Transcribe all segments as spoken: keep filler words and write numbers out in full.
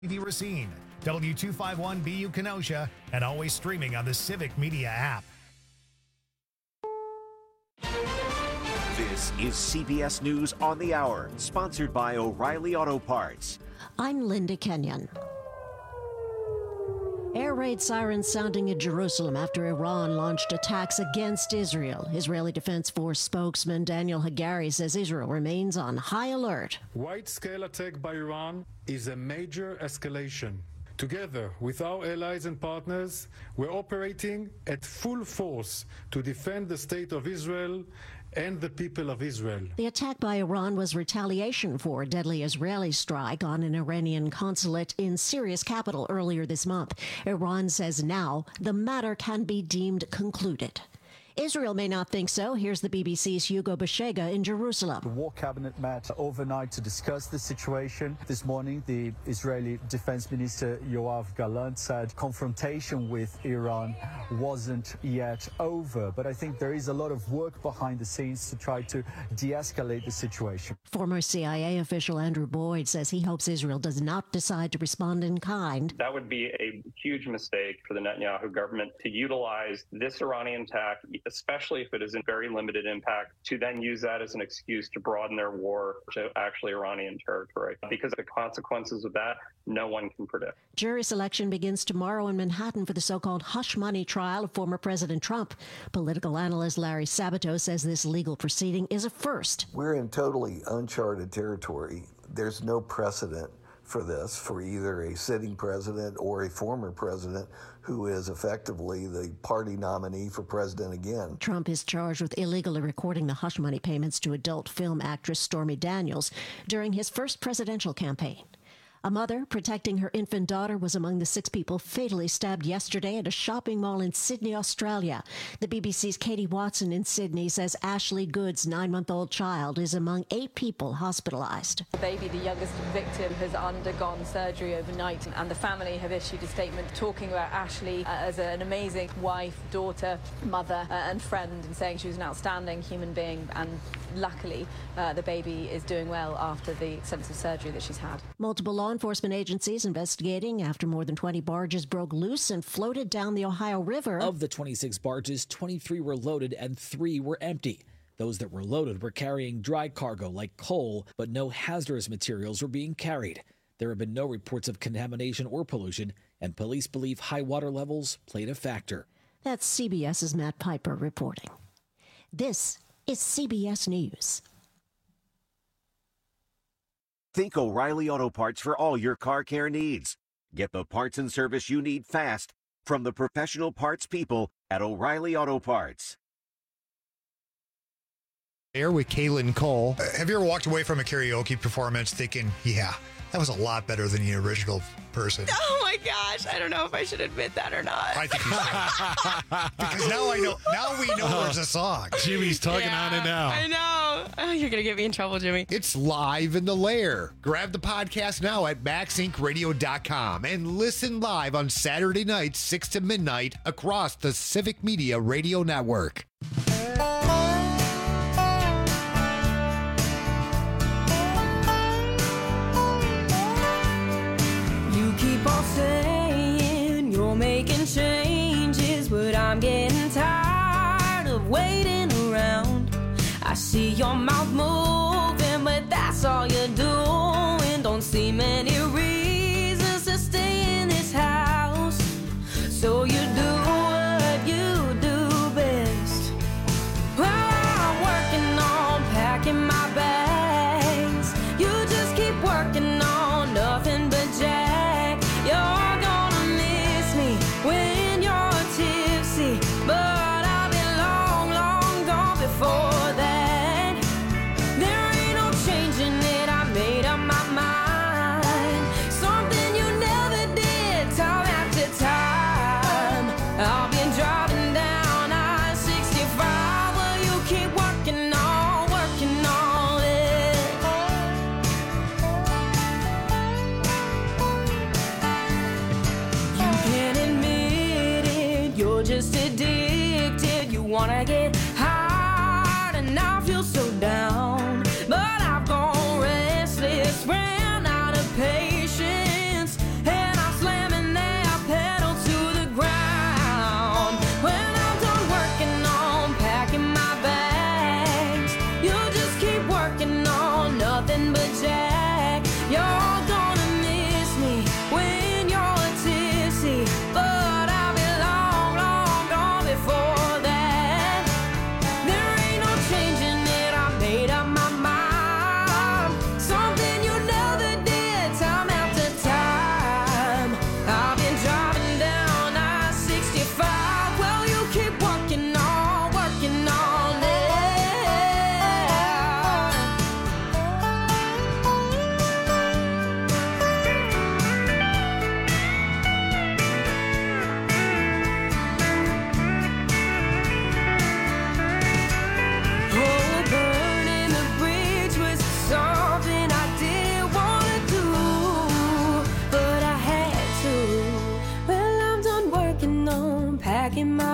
T V Racine, W two fifty-one B U Kenosha, and always streaming on the Civic Media app. This is C B S News on the Hour, sponsored by O'Reilly Auto Parts. I'm Linda Kenyon. Air raid sirens sounding in Jerusalem after Iran launched attacks against Israel. Israeli Defense Force spokesman Daniel Hagari says Israel remains on high alert. Wide-scale attack by Iran is a major escalation. Together with our allies and partners, we're operating at full force to defend the state of Israel and the people of Israel. The attack by Iran was retaliation for a deadly Israeli strike on an Iranian consulate in Syria's capital earlier this month. Iran says now the matter can be deemed concluded. Israel may not think so. Here's the B B C's Hugo Bashega in Jerusalem. The war cabinet met overnight to discuss the situation. This morning, the Israeli Defense Minister Yoav Gallant said confrontation with Iran wasn't yet over. But I think there is a lot of work behind the scenes to try to de-escalate the situation. Former C I A official Andrew Boyd says he hopes Israel does not decide to respond in kind. That would be a huge mistake for the Netanyahu government to utilize this Iranian attack, especially if it is in very limited impact, to then use that as an excuse to broaden their war to actually Iranian territory. Because the consequences of that, no one can predict. Jury selection begins tomorrow in Manhattan for the so-called hush money trial of former President Trump. Political analyst Larry Sabato says this legal proceeding is a first. We're in totally uncharted territory. There's no precedent for this, for either a sitting president or a former president who is effectively the party nominee for president again. Trump is charged with illegally recording the hush money payments to adult film actress Stormy Daniels during his first presidential campaign. A mother protecting her infant daughter was among the six people fatally stabbed yesterday at a shopping mall in Sydney, Australia. The B B C's Katie Watson in Sydney says Ashley Good's nine-month-old child is among eight people hospitalized. The baby, the youngest victim, has undergone surgery overnight, and the family have issued a statement talking about Ashley as an amazing wife, daughter, mother, uh, and friend, and saying she was an outstanding human being, and luckily uh, the baby is doing well after the extensive surgery that she's had. Multiple law enforcement agencies investigating after more than twenty barges broke loose and floated down the Ohio River. Of the twenty-six barges, twenty-three were loaded and three were empty. Those that were loaded were carrying dry cargo like coal, but no hazardous materials were being carried. There have been no reports of contamination or pollution, and police believe high water levels played a factor. That's CBS's Matt Piper reporting. This is C B S News. Think O'Reilly Auto Parts for all your car care needs. Get the parts and service you need fast from the professional parts people at O'Reilly Auto Parts. Air with Kaylin Cole. Uh, have you ever walked away from a karaoke performance thinking, yeah, that was a lot better than the original person? Oh my gosh, I don't know if I should admit that or not. I think you should. Because now I know, now we know there's a song. Jimmy's tugging Yeah, on it now. I know. Oh, you're going to get me in trouble, Jimmy. It's live in the lair. Grab the podcast now at max inc radio dot com and listen live on Saturday nights, six to midnight, across the Civic Media Radio Network. You keep on saying you're making changes, but I'm getting tired of waiting around. I see your mouth moving, but that's all you're doing. Don't see many reasons to stay in this house, so you do what you do best. Well, I'm working on packing my bags. You just keep working on nothing but jack. You're gonna miss me when you're tipsy, but I'll be long, long gone before that. There ain't no changing it, I made up my mind. Something you never did, time after time. I'll be driving down I sixty-five, well, you keep working on, working on it. You can't admit it, you're just addicted. You wanna get high, and I feel so down. But I've gone restless, ran out of patience.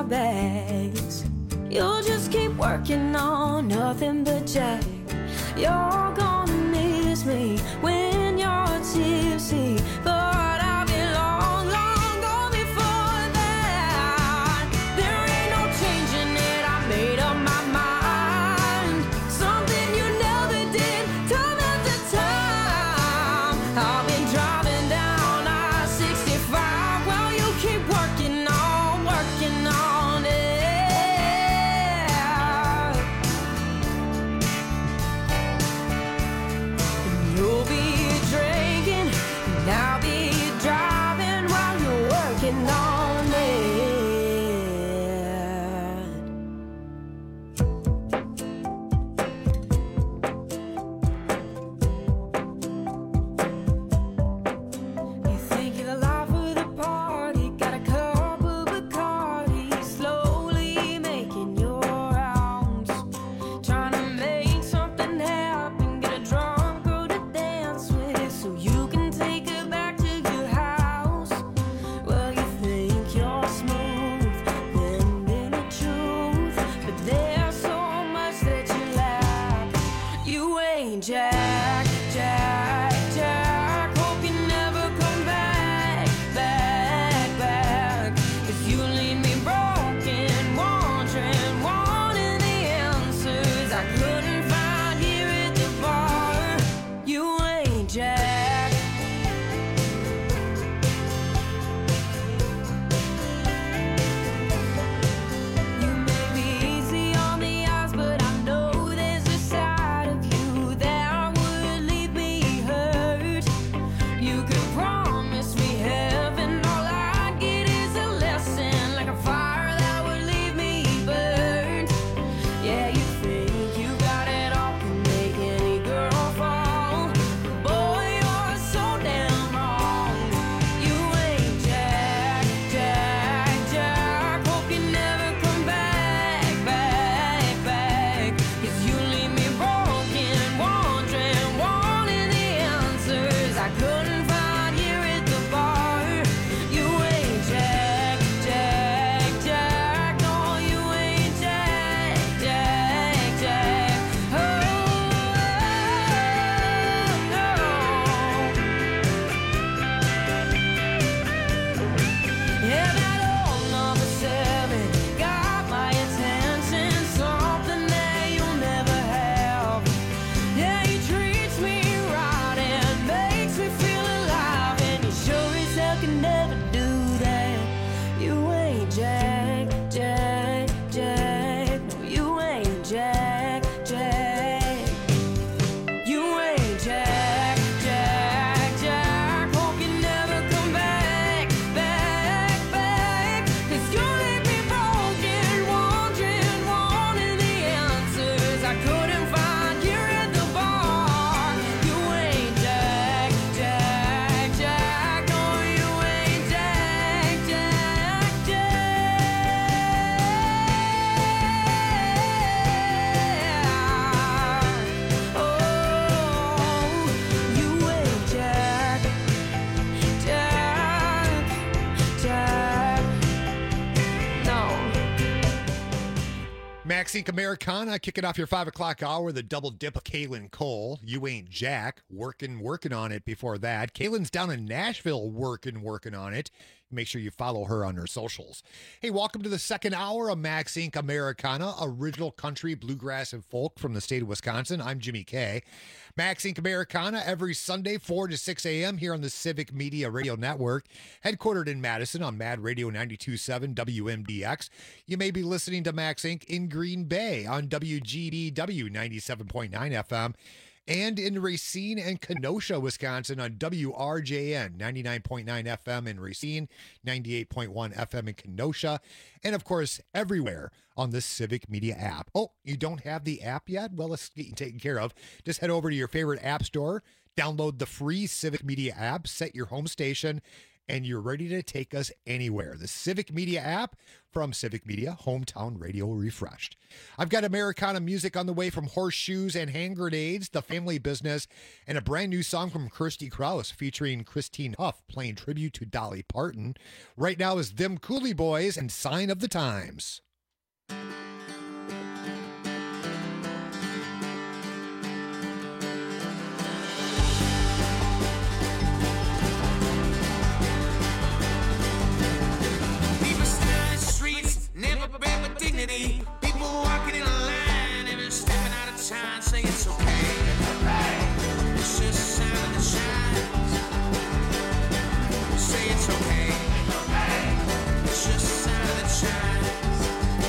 bags. You'll just keep working on nothing but Jack. You're gonna miss me when you're tipsy, but I'll be long, long gone before that. There ain't no changing it, I made up my mind. Something you never did, time after time. I've been driving down I sixty-five while you keep working on, working on it. You'll be drinking, and I'll be driving while you're working on it. You think you're the life of the party, got a cup of Bacardi, slowly making your rounds, trying to make something happen, get a drunk girl to dance with so you can take her back to your house. Well, you think you're smooth, blending the truth, but there's so much that you lack. You ain't Jack, Jack, Jack. Hope you never come back, back, back. 'Cause you leave me broken, wondering, wanting the answers I couldn't find here at the bar. You ain't Jack. You may be easy on the eyes, but I know there's a side of you that would leave me hurt. You could promise me heaven, all I get is a lesson, like a fire that would leave me burned. Yeah, you think you got it all, can make any girl fall. Boy, you're so damn wrong. You ain't Jack, Jack, Jack. Hope you never come back, back, back. 'Cause you leave me broken, wondering, wanting the answers I couldn't find here at the bar. You ain't Jack, Jack, Jack. No, you ain't Jack, Jack, Jack. Oh, no. Yeah, that old number seven got my attention, something that you'll never have. Yeah, he treats me right and makes me feel alive, and he sure as hell can never do that. You ain't Jack, Jack, Jack. No, you ain't Jack, Jack. You ain't Jack, Jack, Jack. Hope you never come back, back, back. 'Cause you leave me broken, wondering, wanting the answers I couldn't find here at the bar. You ain't Jack, Jack, Jack. No, you ain't Jack, Jack, Jack. Oh, you ain't Jack, Jack, Jack. No. Maxine Americana kicking off your five o'clock hour, the double dip of Kaylin Cole. You ain't Jack, working, working on it before that. Kaylin's down in Nashville working, working on it. Make sure you follow her on her socials. Hey, welcome to the second hour of Max Incorporated. Americana, original country, bluegrass, and folk from the state of Wisconsin. I'm Jimmy K. Max Incorporated. Americana every Sunday, four to six a.m. here on the Civic Media Radio Network, headquartered in Madison on Mad Radio ninety-two point seven W M D X. You may be listening to Max Incorporated in Green Bay on W G D W ninety-seven point nine F M. And in Racine and Kenosha, Wisconsin on W R J N ninety-nine point nine F M in Racine, ninety-eight point one F M in Kenosha, and of course, everywhere on the Civic Media app. Oh, you don't have the app yet? Well, let's get you taken care of. Just head over to your favorite app store, download the free Civic Media app, set your home station, and you're ready to take us anywhere. The Civic Media app from Civic Media, Hometown Radio Refreshed. I've got Americana music on the way from Horseshoes and Hand Grenades, The Family Business, and a brand new song from Kirsty Krause featuring Christine Huff playing tribute to Dolly Parton. Right now is Them Cooley Boys and Sign of the Times. Never been with dignity. People walking in a line, every stepping out of time, say it's okay. It's just a sign of the shines. Say it's okay. It's just a sign of the shines.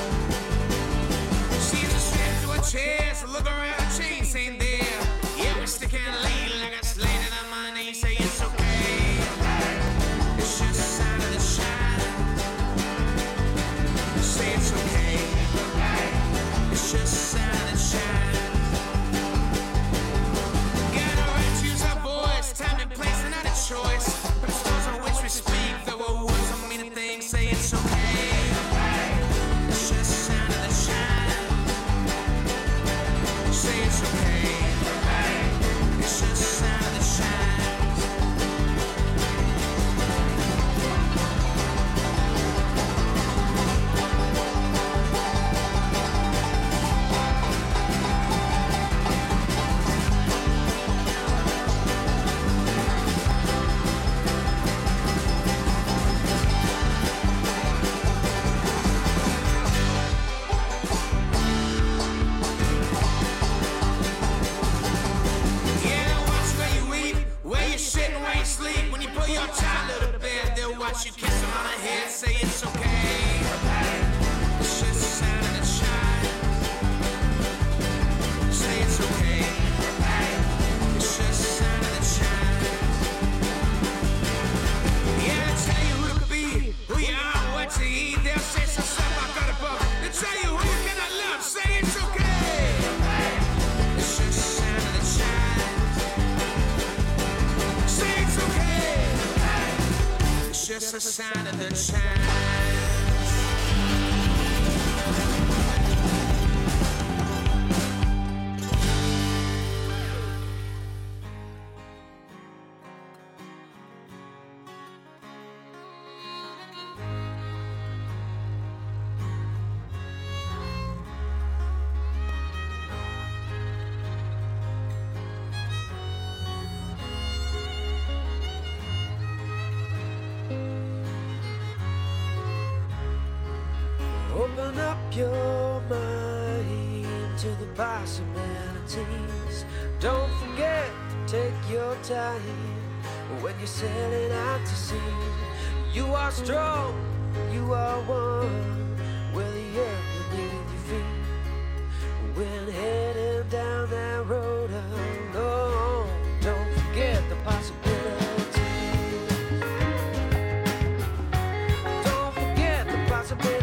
She's a step to a chair, so look around, chains ain't there. Yeah, we stick and lean like I slated on my knee. Say it's okay. It's just a sign of the shines. Say it's okay. It's just a sign that shines. Gotta right to use our voice. Time and place and not a choice. But the stores on which we speak, though our words don't mean a thing. Say it's okay. It's just a sign of the shine. Say it's okay. It's just a sign of the shine. Watch you kiss him on the head, say it's okay. It's just a sign of the shine. Say it's okay. It's just a sign of the shine. Yeah, they'll tell you who to be, who you are, what to eat. They'll say some stuff I got above. They'll tell you who you cannot love, say it's okay. It's just a sign of the shine. Say it's okay. Just a sign of the chance. Open up your mind to the possibilities. Don't forget to take your time when you're sailing out to sea. You are strong, you are one, with the earth beneath your feet. When heading down that road alone, don't forget the possibilities. Don't forget the possibilities.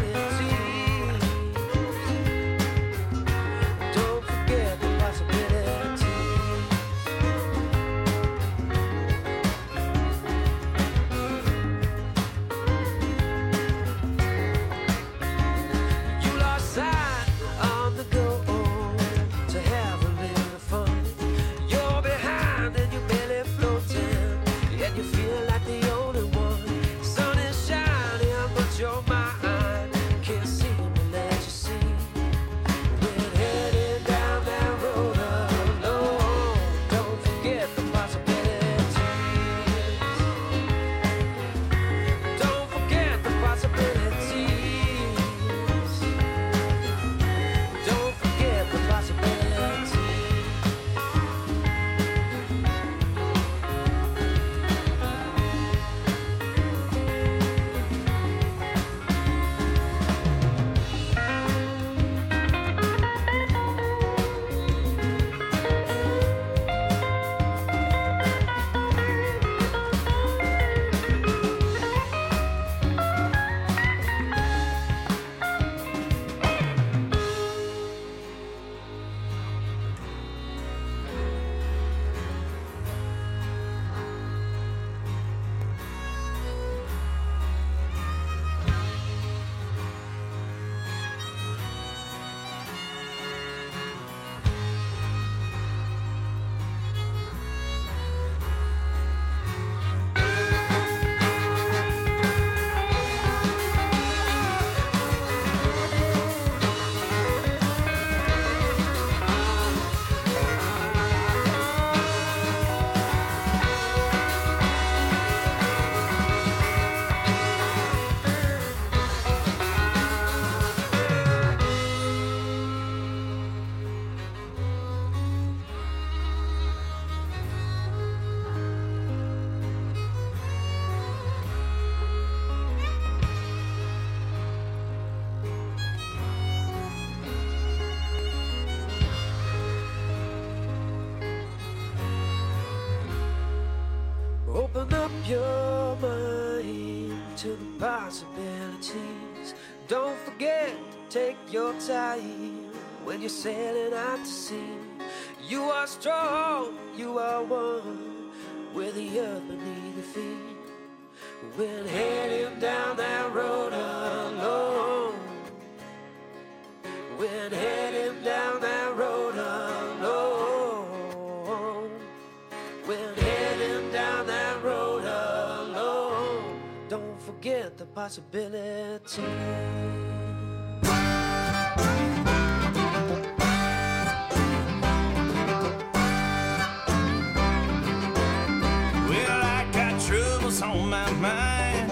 to the possibilities. Don't forget to take your time when you're sailing out to sea. You are strong, you are one, with the earth beneath your feet. When heading down that road alone, when heading down that road alone, when heading down that road alone, don't forget the possibility. On my mind,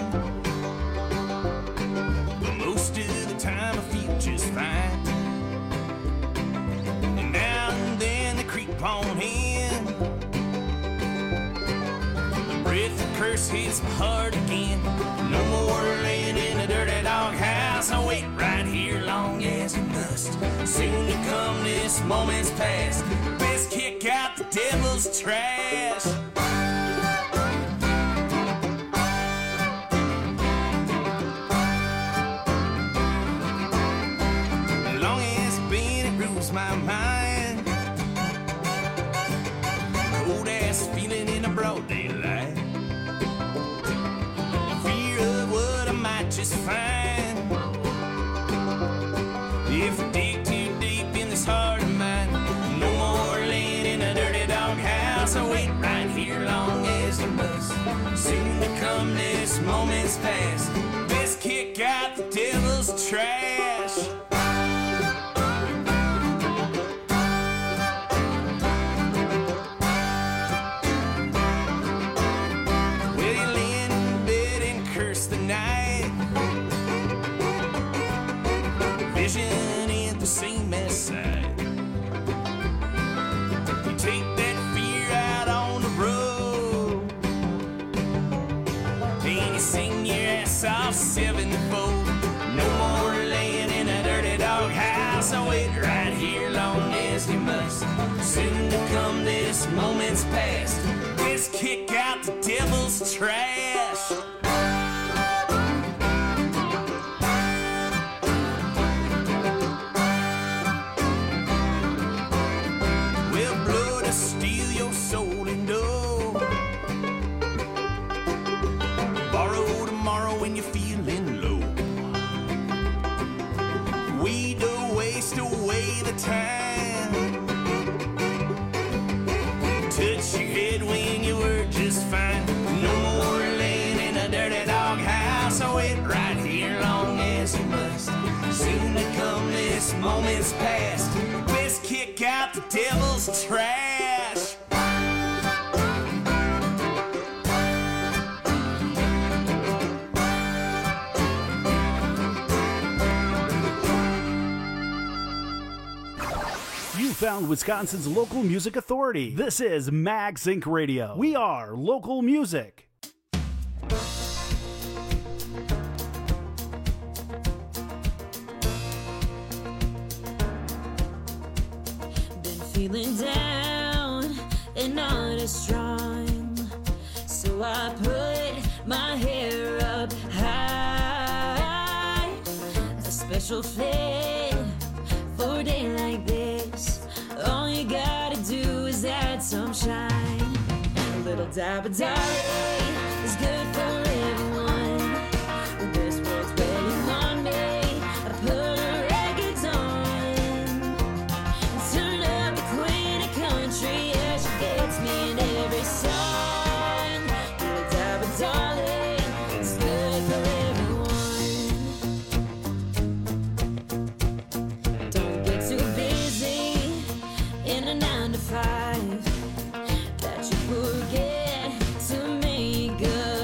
but most of the time I feel just fine. And now and then they creep on in. The breath of curse hits my heart again. No more laying in a dirty dog house. I wait right here long as you must. Soon to come this moment's past. Best kick out the devil's trash. My mind, cold ass feeling in a broad daylight, fear of what I might just find if I dig too deep in this heart of mine. No more laying in a dirty dog house. I wait right here long as you must. Soon to come this moment's past. Best kick out the devil's trash. Vision ain't the same as sight. You take that fear out on the road, and you sing your ass off sevenfold. No more laying in a dirty dog house. I wait right here long as you must. Soon to come this moment's past. Let's kick out the devil's trash. Time. Touch your head when you were just fine. No more laying in a dirty dog house. I wait right here long as you must. Soon to come this moment's past. Best kick out the devil's trash. Found Wisconsin's local music authority. This is MagZinc Radio. We are local music. Been feeling down and not as strong, so I put my hair up high. A special fit for a day like this. All you gotta do is add some shine. A little dab of darling is good for everyone. This world's waiting on me. I put her records on. Turn up the queen of country. Yeah, she gets me in every song. Little dab of darling is good for everyone. Don't get too busy in a nine to five that you forget to make a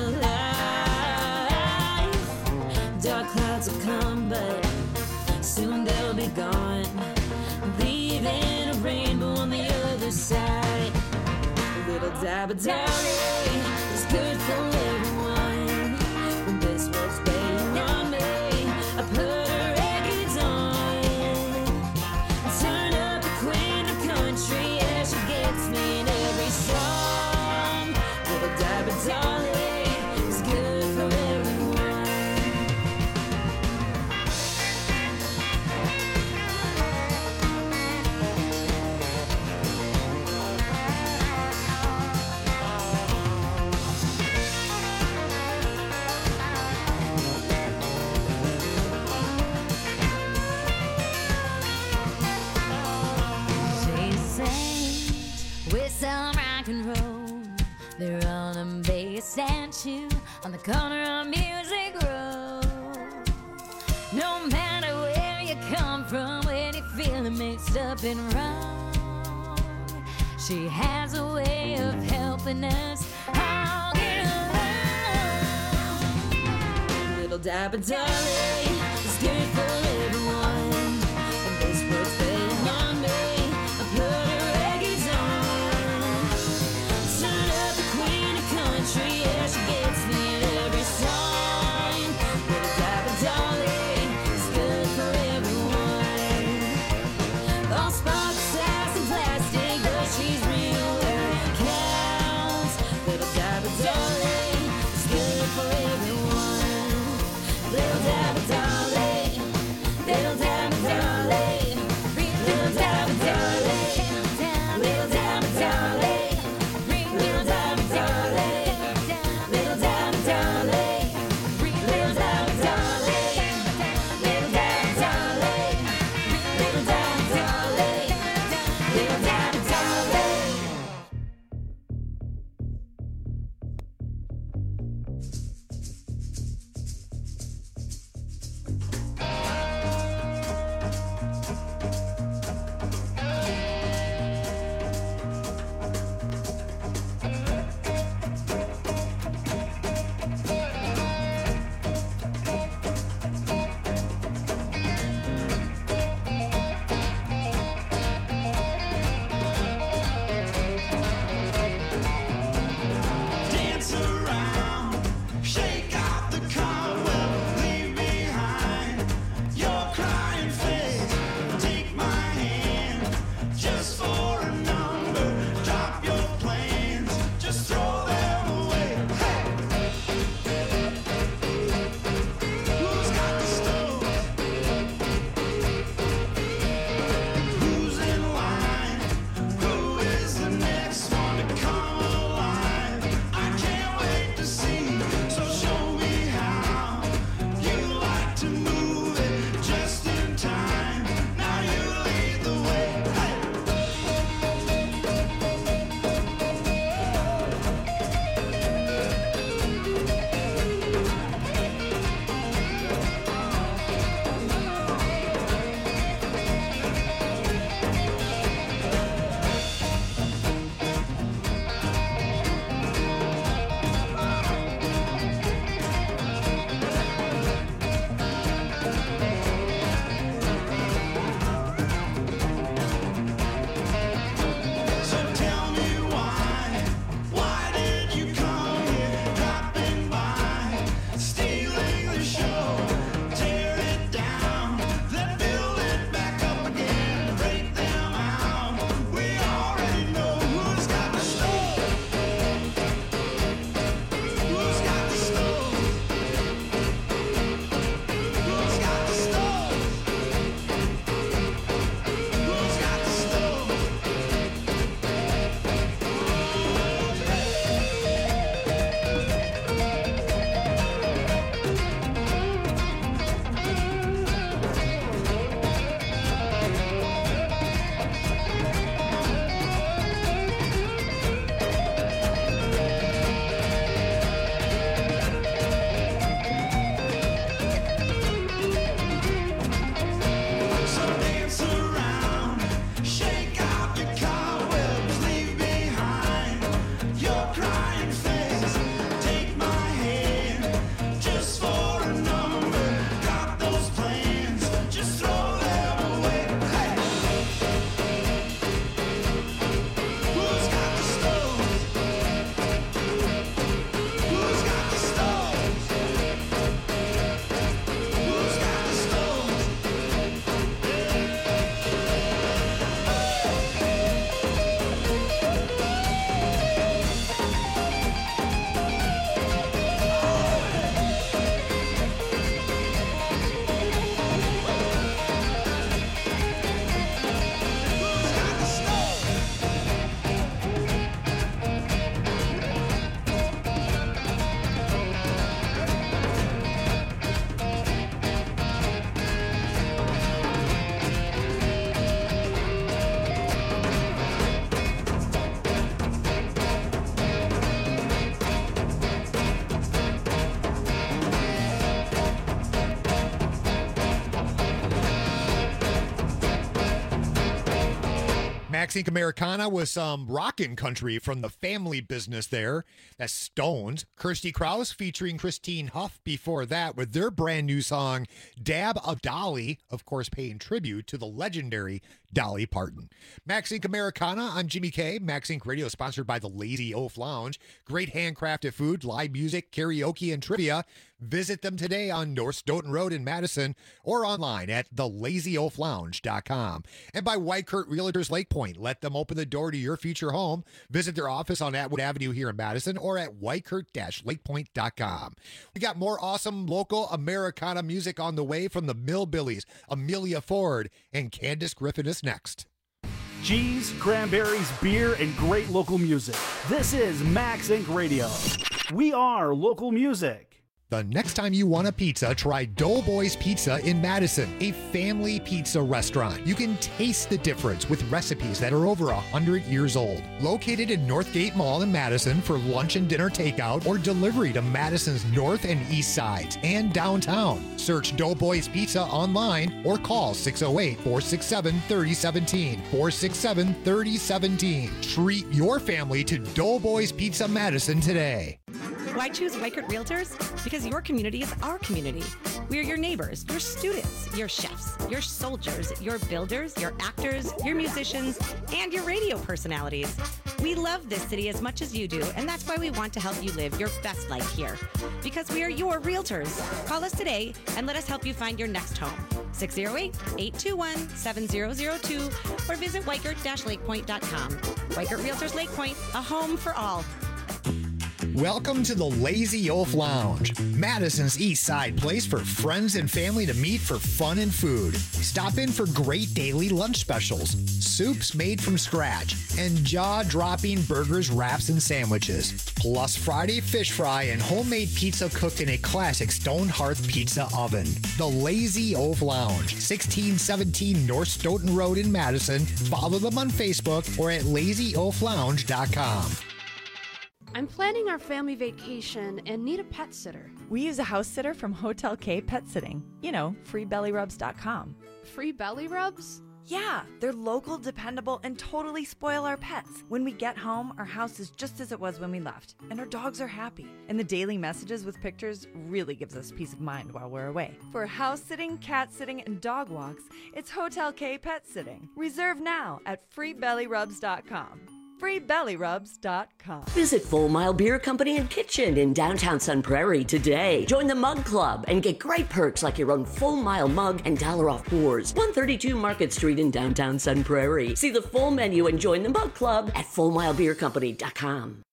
life. Dark clouds will come, but soon they'll be gone, leaving a rainbow on the other side. A little dab of darling is good for everyone. When this world's waiting on me, I put her records on. Turn up the queen of country. Yeah, she gets me in every song. Little dab of darling is good for everyone. on the corner of Music Road. No matter where you come from, when you're feeling mixed up and wrong, she has a way of helping us all get along. Little Dabba Dolly is good for everyone, and this world's playing on me. I put her reggae's on. Turn up the queen of country, yeah, she gets me in every song. Little Dabba Dolly is good for everyone. All sparks, sass, and plastic, but she's real where it counts. Little Dabba Dolly is good for everyone. Little Dabba Dolly Max Inc Americana with some rockin' country from the family business there. That's Stones. Kirsty Krause featuring Christine Huff before that with their brand new song, Dab of Dolly, of course paying tribute to the legendary Dolly Parton. Max Inc Americana, I'm Jimmy K. Max Inc Radio sponsored by the Lazy Oaf Lounge. Great handcrafted food, live music, karaoke, and trivia. Visit them today on North Stoughton Road in Madison or online at the lazy oaf lounge dot com. And by Whitekurt Realtors Lake Point. Let them open the door to your future home. Visit their office on Atwood Avenue here in Madison or at whitekurt dash lake point dot com. We got more awesome local Americana music on the way from the Millbillies, Amelia Ford, and Candace Griffin is next. Cheese, cranberries, beer, and great local music. This is Max Inc Radio. We are local music. The next time you want a pizza, try Doughboys Pizza in Madison, a family pizza restaurant. You can taste the difference with recipes that are over one hundred years old. Located in Northgate Mall in Madison for lunch and dinner takeout or delivery to Madison's north and east sides and downtown. Search Doughboys Pizza online or call six oh eight, four six seven, three oh one seven, four six seven, three oh one seven. Treat your family to Doughboys Pizza Madison today. Why choose Whitekurt Realtors? Because your community is our community. We are your neighbors, your students, your chefs, your soldiers, your builders, your actors, your musicians, and your radio personalities. We love this city as much as you do, and that's why we want to help you live your best life here. Because we are your realtors. Call us today and let us help you find your next home. six oh eight, eight two one, seven oh oh two or visit whitekurt dash lake point dot com. Whitekurt Realtors Lake Point, a home for all. Welcome to the Lazy Oaf Lounge, Madison's East Side place for friends and family to meet for fun and food. Stop in for great daily lunch specials, soups made from scratch, and jaw-dropping burgers, wraps, and sandwiches. Plus Friday fish fry and homemade pizza cooked in a classic stone hearth pizza oven. The Lazy Oaf Lounge, sixteen seventeen North Stoughton Road in Madison. Follow them on Facebook or at lazy oaf lounge dot com. I'm planning our family vacation and need a pet sitter. We use a house sitter from Hotel K Pet Sitting. You know, free belly rubs dot com. Free belly rubs? Yeah, they're local, dependable, and totally spoil our pets. When we get home, our house is just as it was when we left, and our dogs are happy. And the daily messages with pictures really gives us peace of mind while we're away. For house sitting, cat sitting, and dog walks, it's Hotel K Pet Sitting. Reserve now at free belly rubs dot com. free belly rubs dot com. Visit Full Mile Beer Company and Kitchen in downtown Sun Prairie today. Join the Mug Club and get great perks like your own Full Mile mug and dollar off pours. one thirty-two Market Street in downtown Sun Prairie. See the full menu and join the Mug Club at full mile beer company dot com.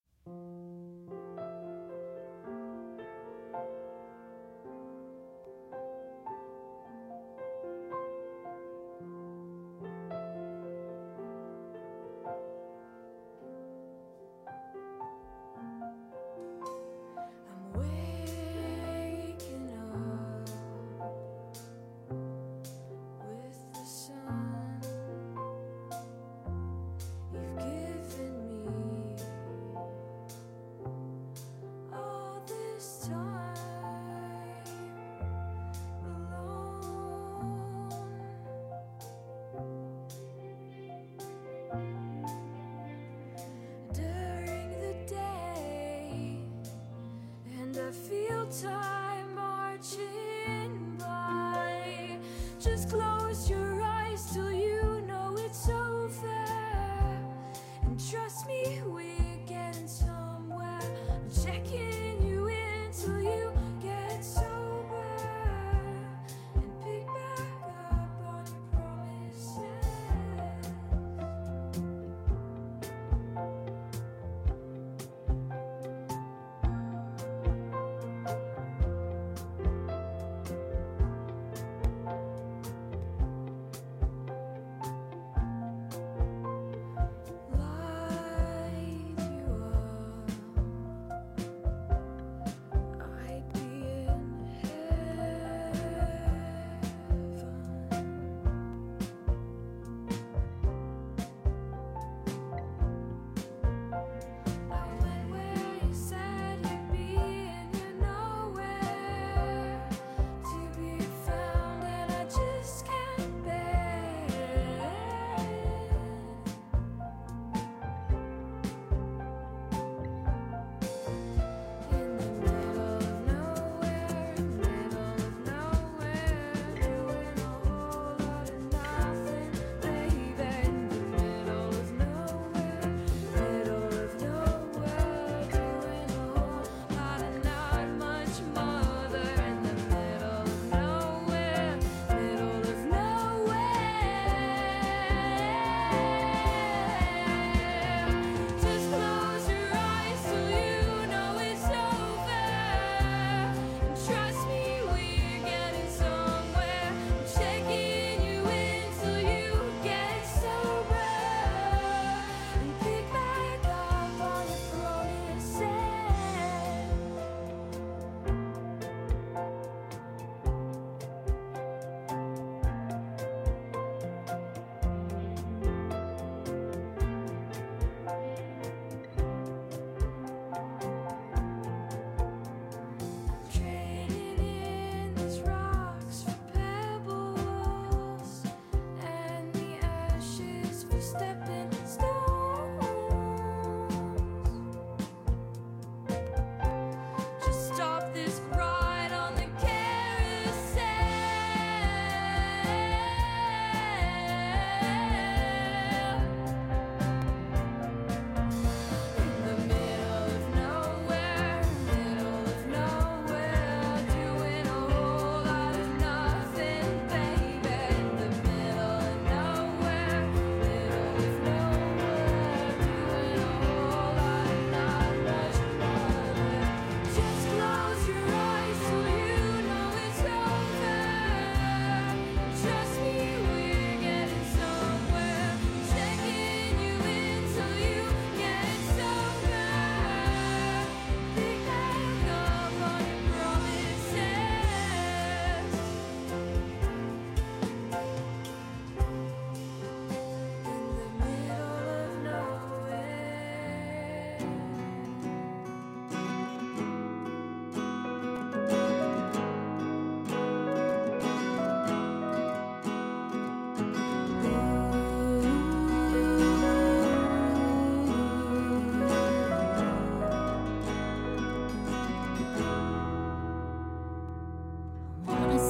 You've given me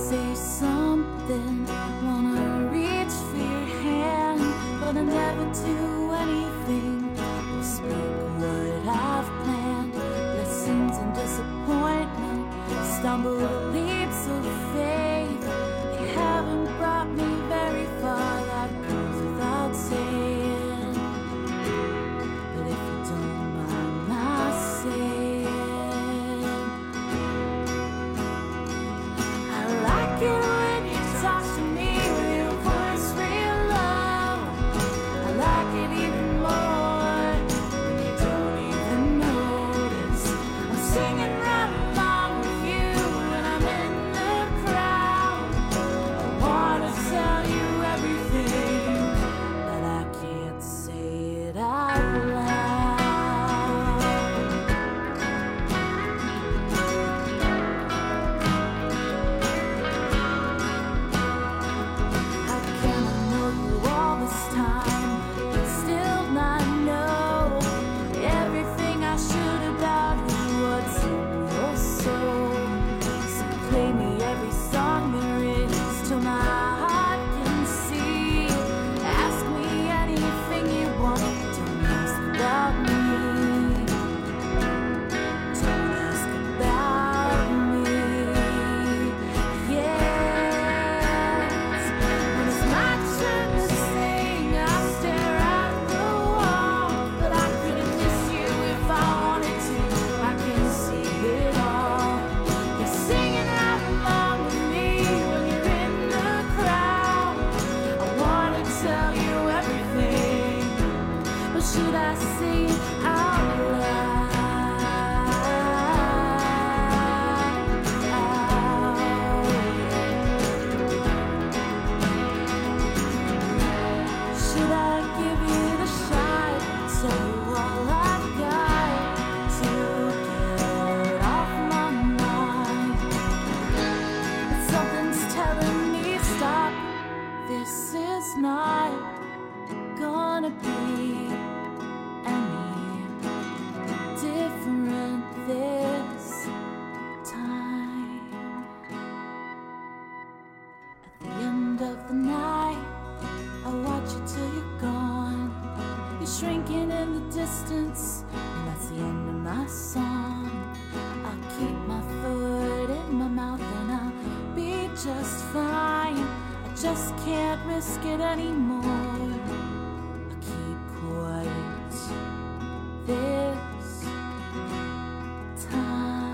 say something, wanna reach for your hand, but I never do anything or speak what I've planned. Blessings and disappointment, stumble leaps of faith. They haven't brought me very far, that goes without saying. But if you don't mind my saying, I like it when you talk to me with your voice real low. I like it even more when you don't even notice. I'm singing right along with you when I'm in the crowd. I wanna tell you everything, but I can't say it out loud. How can I know you all this time, but still not know everything I should about you, what's in your soul? So play me every song there is till my heart can see. Ask me anything you want, don't ask about me. Don't ask about me. Yes, when it's my turn to sing, I stare at the wall, but I couldn't miss you if I wanted to. I can see it all. You're singing right along with me when you're in the crowd. I wanna tell you everything, but should I say it out loud? Should I give it a shot? Tell you all I've got to get off my mind. But something's telling me stop. This is not gonna be any different this time. At the end of the night, I watch you till you're gone. You're shrinking in the distance, and that's the end of my song. I'll keep my foot in my mouth and I'll be just fine. I just can't risk it anymore. I'll keep quiet this time.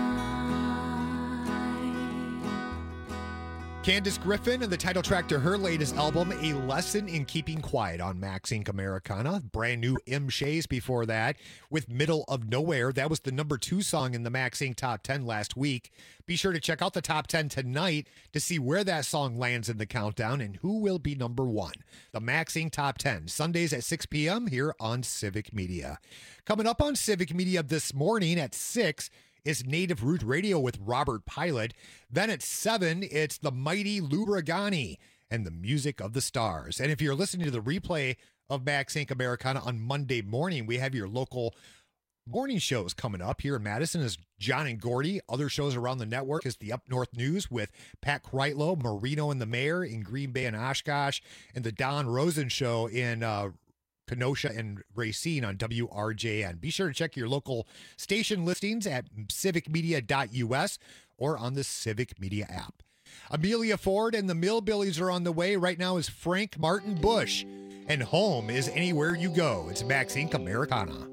Candace Griffin and the title track to her latest album, A Lesson in Keeping Quiet, on Max Incorporated. Americana. Brand new M. Shays before that with Middle of Nowhere. That was the number two song in the Max Incorporated Top ten last week. Be sure to check out the Top ten tonight to see where that song lands in the countdown and who will be number one. The Max Incorporated Top ten, Sundays at six p.m. here on Civic Media. Coming up on Civic Media this morning at six is Native Root Radio with Robert Pilot. Then at seven, it's the mighty Lou Brigani and the Music of the Stars. And if you're listening to the replay of Max Incorporated. Americana on Monday morning, we have your local morning shows coming up. Here in Madison is John and Gordy. Other shows around the network is the Up North News with Pat Kreitlow, Marino and the Mayor in Green Bay and Oshkosh, and the Don Rosen Show in uh, Kenosha and Racine on W R J N. Be sure to check your local station listings at civic media dot U S or on the Civic Media app. Amelia Ford and the Millbillies are on the way. Right now is Frank Martin Bush, and Home is Anywhere You Go. It's Max Incorporated. Americana.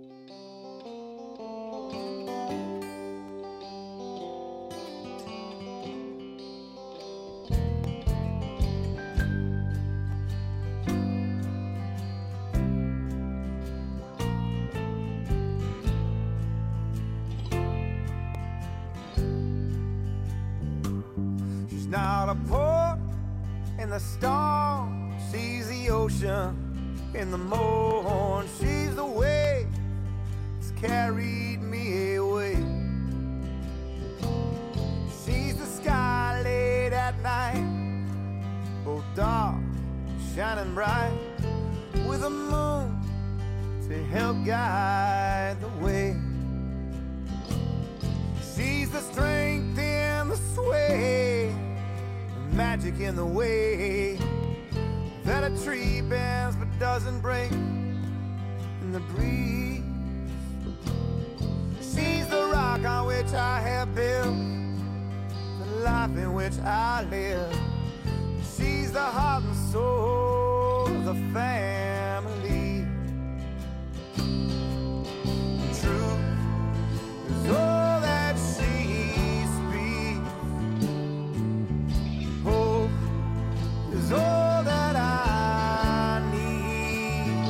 Not a port in the storm, she's the ocean in the morn. She's the wave that's carried me away. She's the sky late at night, both dark and shining bright, with a moon to help guide the way. She's the strength in the sway magic in the way that a tree bends but doesn't break in the breeze. She's the rock on which I have built the life in which I live. She's the heart and soul of the family. Truth is all that she speaks. Hope is all that I need.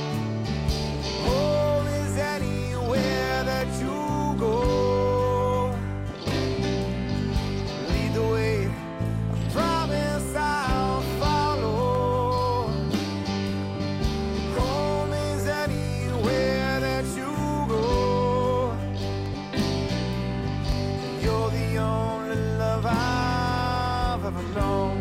Home is anywhere that you go. Lead the way, I promise I'll follow. Home is anywhere that you go. You're the only love I've ever known.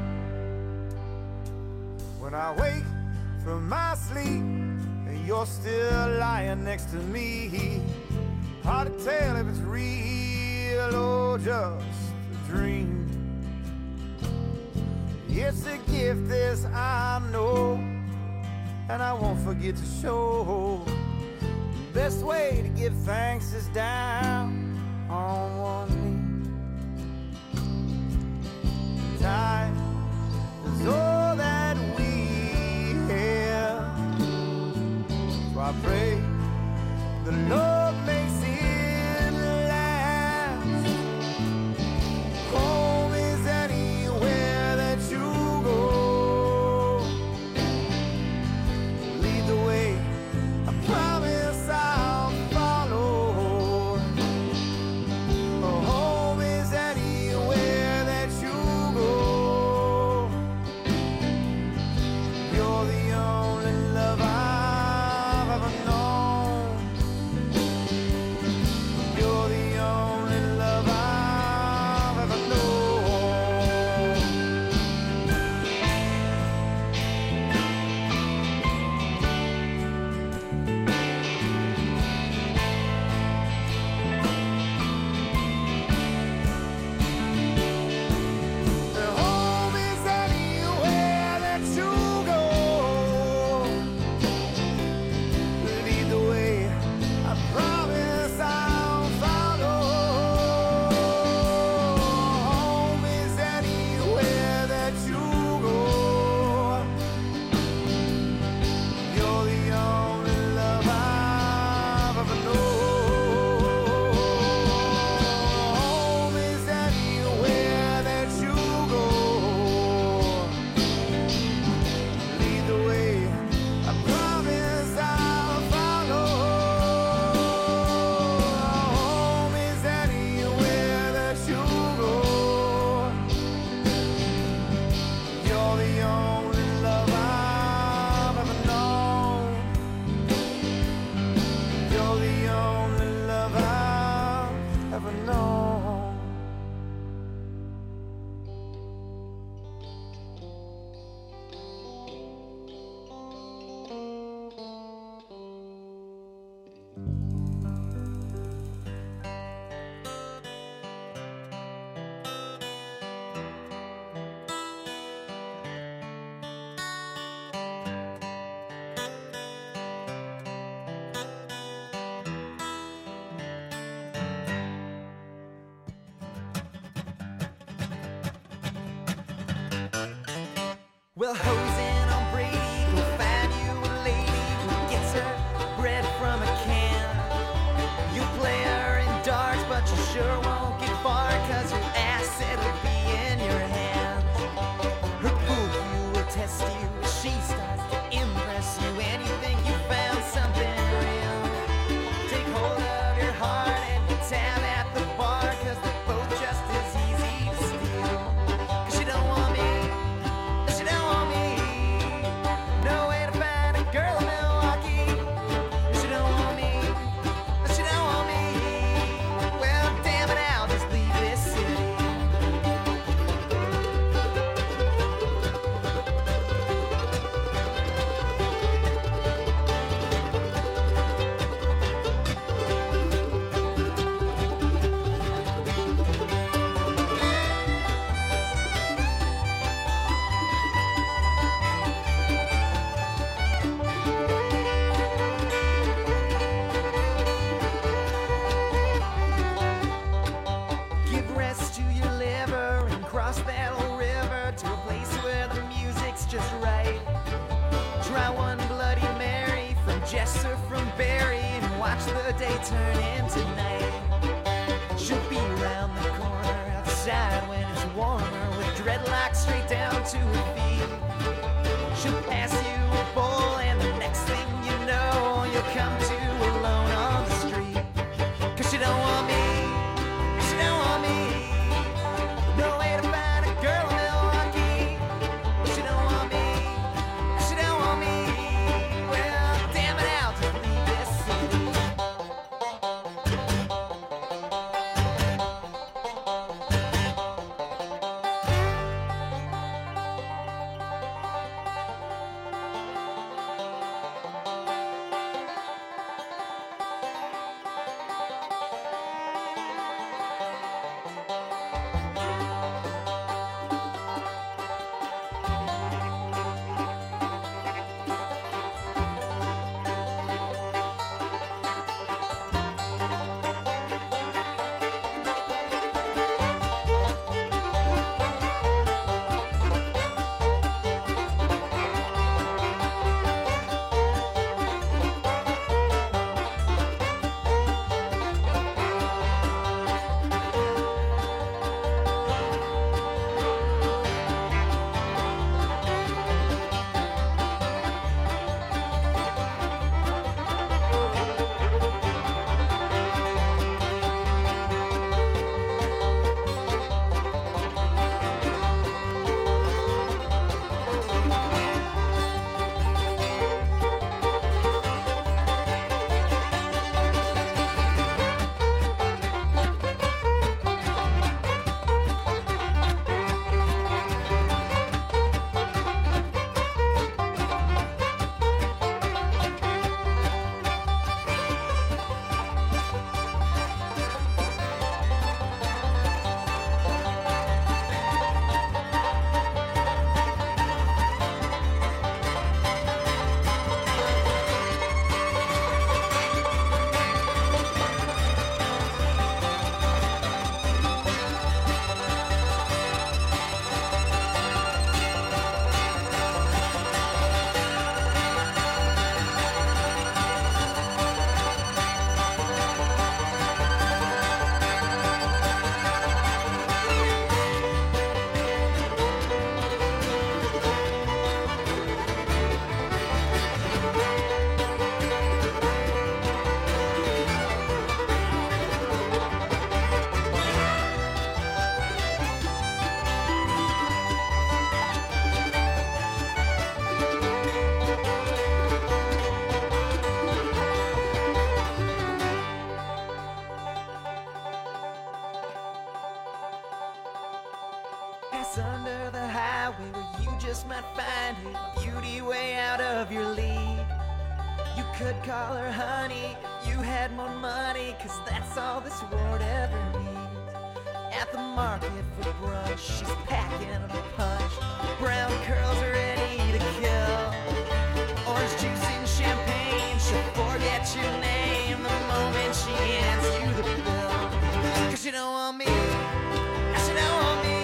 When I wake from my sleep and you're still lying next to me, hard to tell if it's real or just a dream. It's a gift, this I know, and I won't forget to show. The best way to give thanks is down on one knee. Time is all that we have, so I pray the Lord makes it last. Home is anywhere that you go. Lead the way, I promise I'll follow. Home is anywhere that you go. You're the only love I've ever known. You're the only love I've ever known. Home is anywhere that you go. Lead the way, I promise I'll follow. Home is anywhere that you go. You're the only love I've ever known. Home is anywhere that you go. Lead the way, I promise I'll follow. Home is anywhere that you go. You're the only love I've ever known. You're the only love I've ever known. Well, hosing on Brady, go find you a lady who gets her bread from a can. You play her in darts, but you sure won't get far, cause your asset will be in your hand. Her pool view will test you, she starts to impress you. Anything you found something real. Take hold of your heart and you tab at the bar, cause they're both just as easy to steal. Cause she don't want me, she don't want me. across that old river to a place where the music's just right. Try one Bloody Mary from Jess or from Barry and watch the day turn into night. She'll be around the corner outside when it's warmer with dreadlocks straight down to her feet. She'll pass you a bowl and the next thing you know you'll come to alone on the street. Cause she don't want me, she don't want me. No way to find a girl in Milwaukee. She don't want me, she don't want me. Well, damn it, I'll just leave this city. Pass under the highway where you just might find a beauty way out of your league. You could call her honey if you had more money, cause that's all this world ever needs. At the market for brunch, she's packing a punch. Brown curls are ready to kill. Orange juice and champagne, she'll forget your name the moment she hands you the bill. Cause she don't want me, she don't want me.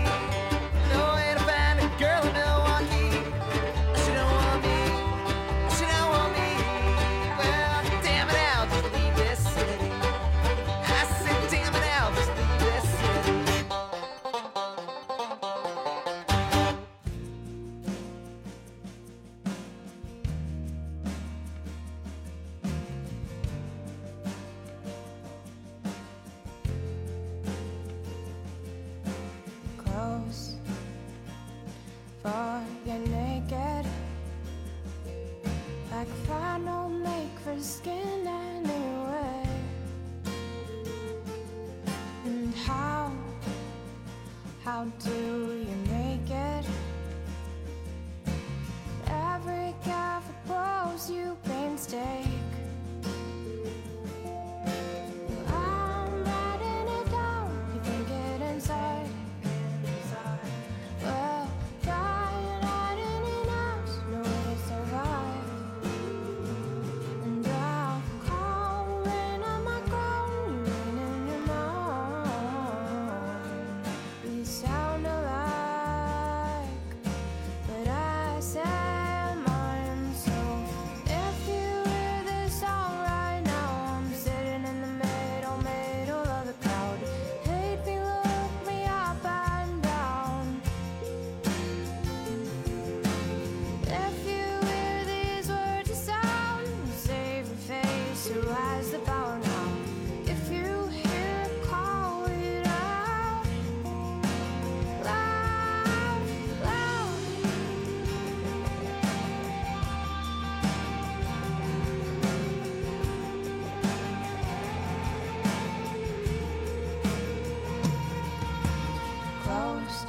No way to find a girl in Milwaukee. She don't want me, she don't want me. Well, damn it, I'll just leave this city. I said, damn it, I'll just leave this city. Close for you're naked, like a fine don't make for skin anyway. And how, how do you make it? Every careful pose you painstake. I'm writing it down, you think it inside. Well, trying hiding in house, no way to survive. And I'll call rain on my crown, you rain in your mind. The sound of coast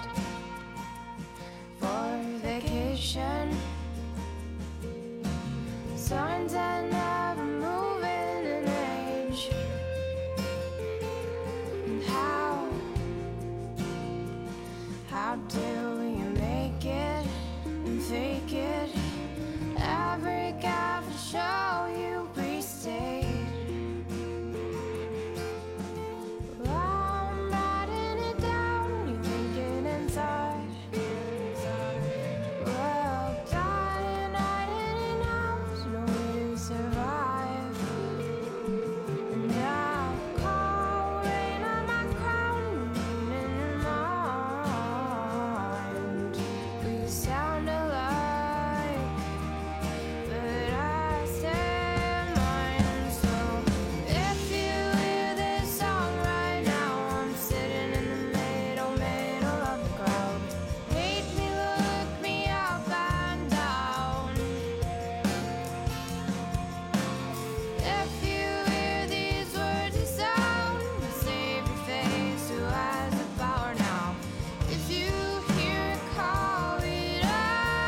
for vacation. Signs that never move in an age. And how, how do we make it and fake it? Every guy for show you pre-state. I'm writing it down, you thinking inside. Well, dying night and he knows no way to survive. And I'll call rain on my crown in mind. We sound alike, but I stand mine. So if you hear this song right now, I'm sitting in the middle, middle of the crowd. Hate me, look me up and down. If you hear these words of sound, save your face, who has the power now? If you hear it, call it out.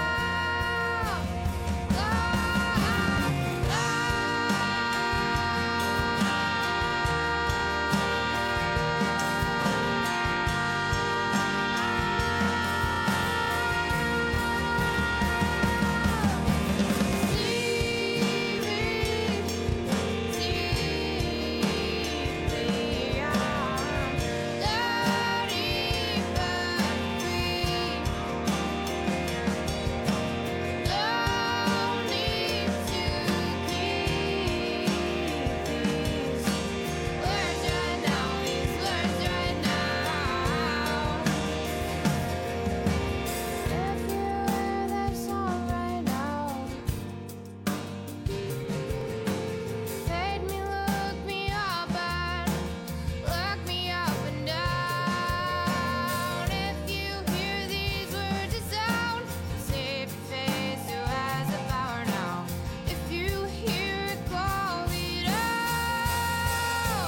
Fade me, look me up and look me up and down. If you hear these words of sound, save your face, who has the power now? If you hear it, call it out.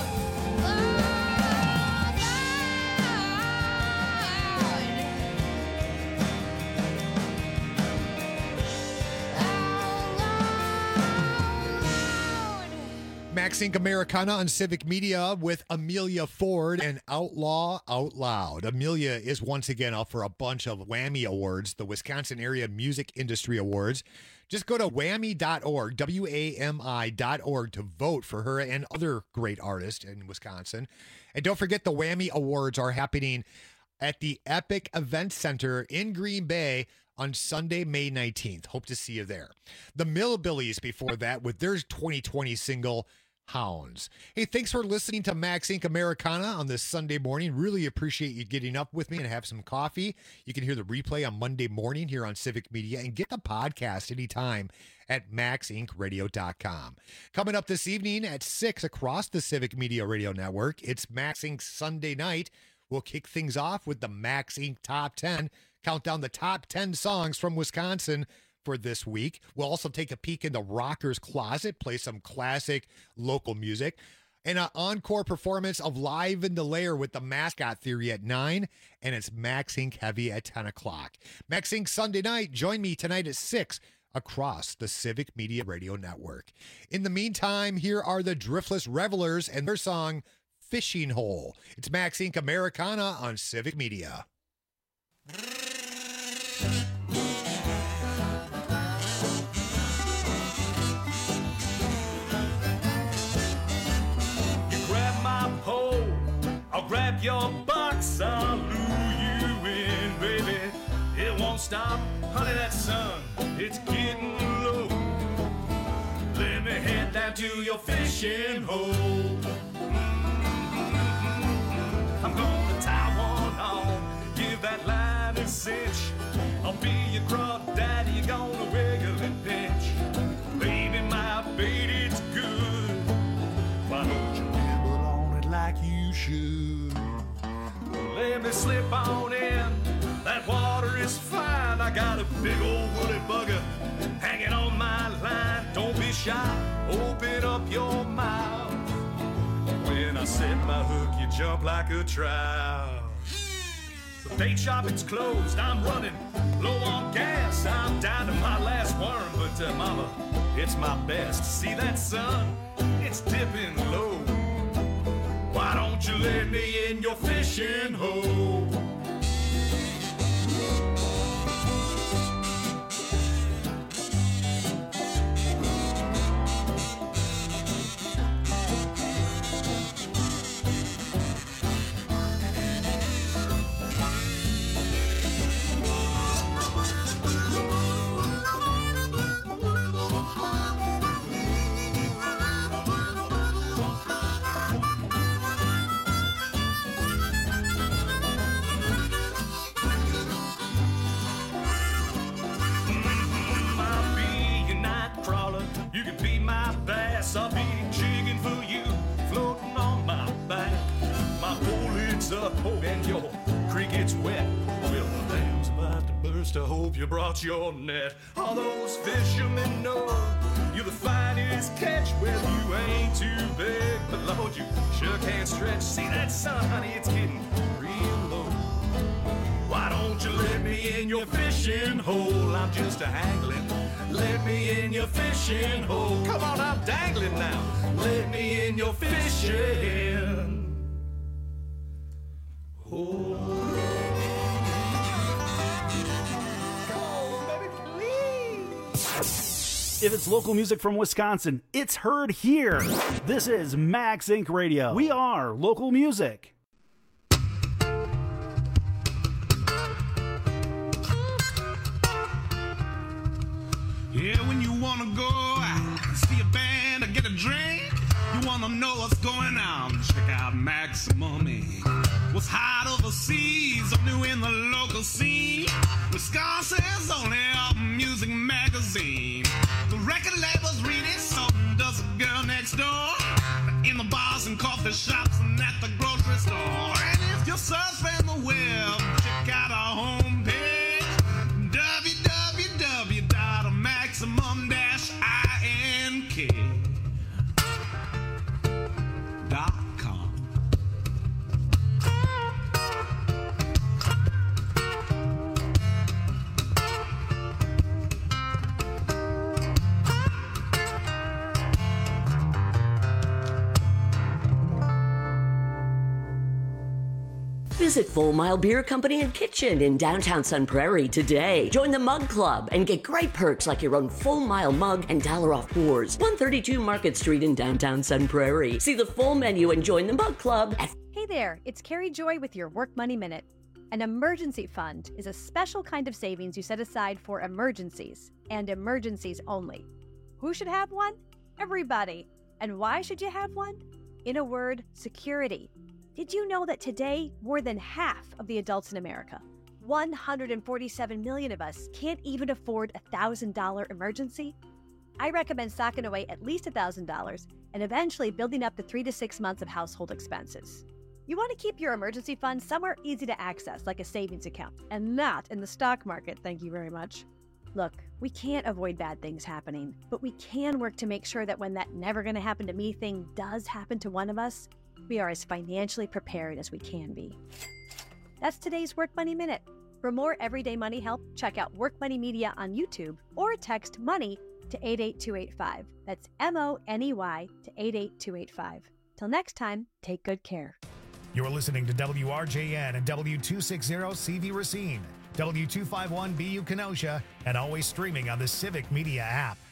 Max Inc Americana on Civic Media with Amelia Ford and Outlaw Out Loud. Amelia is once again up for a bunch of WAMI Awards, the Wisconsin Area Music Industry Awards. Just go to whammy dot org, W A M I dot org, to vote for her and other great artists in Wisconsin. And don't forget, the WAMI Awards are happening at the Epic Event Center in Green Bay on Sunday, May nineteenth. Hope to see you there. The Millbillies before that with their twenty twenty single, Hounds. Hey, thanks for listening to Max Inc Americana on this Sunday morning. Really appreciate you getting up with me and have some coffee. You can hear the replay on Monday morning here on Civic Media and get the podcast anytime at max inc radio dot com. Coming up this evening at six across the Civic Media Radio Network, it's Max Inc Sunday night. We'll kick things off with the Max Inc Top ten. Count down the top ten songs from Wisconsin for this week. We'll also take a peek into Rocker's Closet, play some classic local music, and an encore performance of Live in the Lair with the Mascot Theory at nine, and it's Max Inc Heavy at ten o'clock. Max Inc Sunday night. Join me tonight at six across the Civic Media Radio Network. In the meantime, here are the Driftless Revelers and their song Fishing Hole. It's Max Inc Americana on Civic Media. I'll grab your box, I'll lure you in, baby. It won't stop, honey, that sun, it's getting low. Let me head down to your fishing hole. Mm-hmm. I'm gonna tie one on, give that line a cinch. I'll be your crawdad daddy, you're gonna wiggle and pinch. Baby, my bait, it's good. Why don't you nibble on it like you should? Let me slip on in, that water is fine. I got a big old woolly bugger hanging on my line. Don't be shy, open up your mouth. When I set my hook, you jump like a trout. The bait shop, it's closed. I'm running low on gas. I'm down to my last worm, but uh, mama, it's my best. See that sun? It's dipping low. Why don't you let me in your fishing hole? I'll be jigging for you, floating on my back. My pole lid's up, oh, and your cricket's wet. Well, the dam's about to burst. I hope you brought your net. All those fishermen know you're the finest catch. Well, you ain't too big, but Lord, you sure can't stretch. See that sun, honey, it's getting real low. Why don't you let me in your fishing hole? I'm just a angling. Let me in your fishing hole. Come on, I'm dangling now. Let me in your fishing hole. If it's local music from Wisconsin, it's heard here. This is Max Inc Radio. We are local music. Yeah, when you wanna go out, see a band or get a drink, you wanna know what's going on, check out Maximum Incorporated. What's hot overseas or new in the local scene, Wisconsin's only album music magazine. The record labels read it, so does the girl next door, in the bars and coffee shops and at the grocery store. And if you're surfing the web, check out our homepage, w w w dot maximum dash ink dot com. Visit Full Mile Beer Company and Kitchen in downtown Sun Prairie today. Join the Mug Club and get great perks like your own Full Mile mug and dollar off pours. one thirty-two Market Street in downtown Sun Prairie. See the full menu and join the Mug Club at... Hey there, it's Carrie Joy with your Work Money Minute. An emergency fund is a special kind of savings you set aside for emergencies, and emergencies only. Who should have one? Everybody. And why should you have one? In a word, security. Did you know that today, more than half of the adults in America, one hundred forty-seven million of us, can't even afford a one thousand dollars emergency? I recommend stocking away at least one thousand dollars and eventually building up to three to six months of household expenses. You want to keep your emergency fund somewhere easy to access, like a savings account, and not in the stock market, thank you very much. Look, we can't avoid bad things happening, but we can work to make sure that when that never gonna happen to me thing does happen to one of us, we are as financially prepared as we can be. That's today's Work Money Minute. For more everyday money help, check out Work Money Media on YouTube or text MONEY to eight eight two eight five. That's M O N E Y to eight eight two eight five. Till next time, take good care. You're listening to W R J N and W two sixty C V Racine, W two fifty-one B U Kenosha, and always streaming on the Civic Media app.